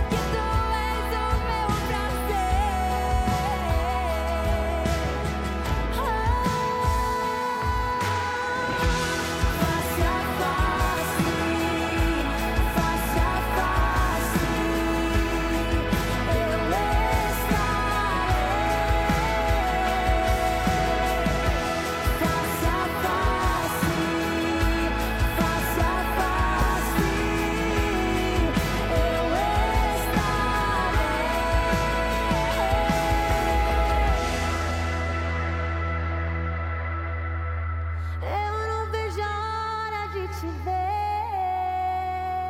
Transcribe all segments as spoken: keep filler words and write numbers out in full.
que tu és o meu prazer. Ah, face a face, face a face, eu estarei. Face a face, face a face, eu estarei. Eu não vejo a hora de te ver.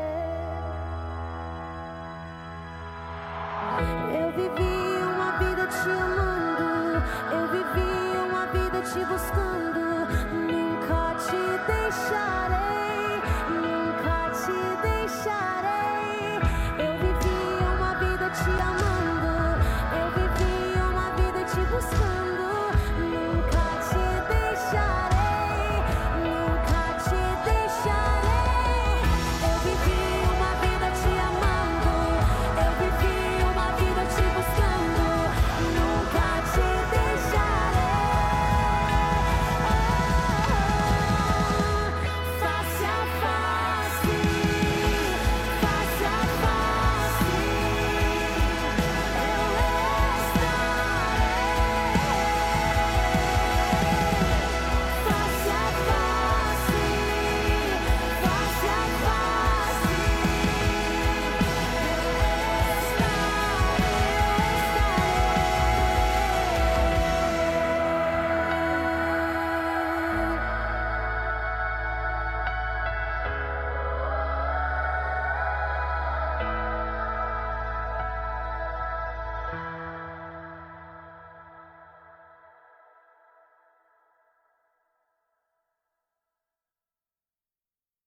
Eu vivi uma vida te amando, eu vivi uma vida te buscando. Nunca te deixarei, nunca te deixarei.